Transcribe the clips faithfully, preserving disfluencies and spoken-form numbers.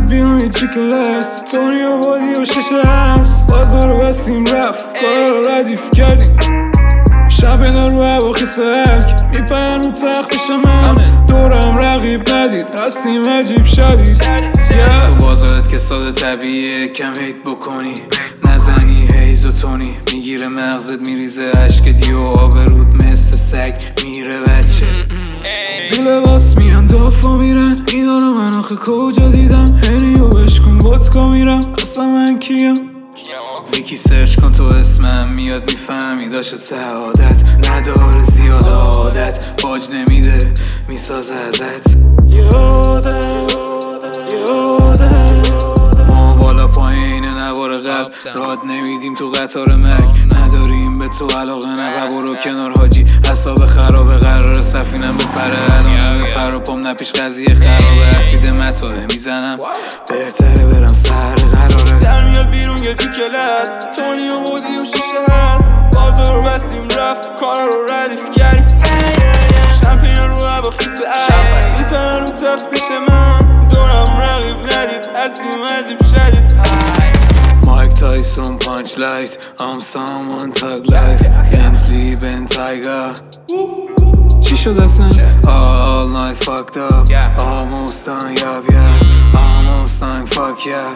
میاد بیرون یه چی کلاس تونی و بادی و ششه هست بازار رو بستیم رفت کارا رو ردیف کردیم شب اینا رو هوا خیسه هرک میپرن رو تخت پیش من دورم رقیب ندید هستیم عجیب شدید تو بازارت که ساده طبیعیه کم هیت بکنی نزنی هیز و تونی میگیره مغزت میریزه عشق دیو آبرود مثل سگ میره بچه دو لباس میان دافا میرن اینا رو من آخه کجا دیدم هنی و بشکن ودکا میرم اصلا من کیم ویکی سرچ کن تو اسمم میاد میفهمی داشت سعادت نداره زیاد عادت باج نمیده میسازه ازت یادم یادم ما بالا پایین نوار قبل راد نمیدیم تو قطار مرگ نداریم به تو علاقه نه برو کنار حاجی حساب خرابه قرار سفینم بپره الان بپر و پام نپیش قضیه خرابه اسید مطاره میزنم بهتره برم سر قراره در میاد بیرون یه جو کلاس تونی و بودی و شیشه هست بازار رو بستیم رفت کارا رو ردیف کردیم شمپین رو هوا خیسه عرق میپرن رو تخت پیش من دورم رقیب ندید هستیم عجیب شدید Mike Tyson punch light I'm someone thug life Bentley Ben Tiger چی شد اصلا؟ All night fucked up Almost done yup yeah Almost done fuck yeah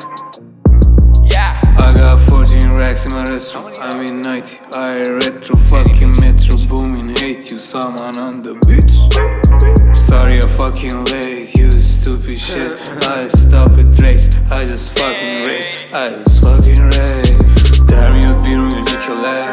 I got fourteen racks in my restroom I'm in ninety I retro fucking metro booming hate you someone on the beach Sorry I'm fucking late you stupid shit I stop at race I just fucking race I just fucking race در میاد بیرون یه جی کلاس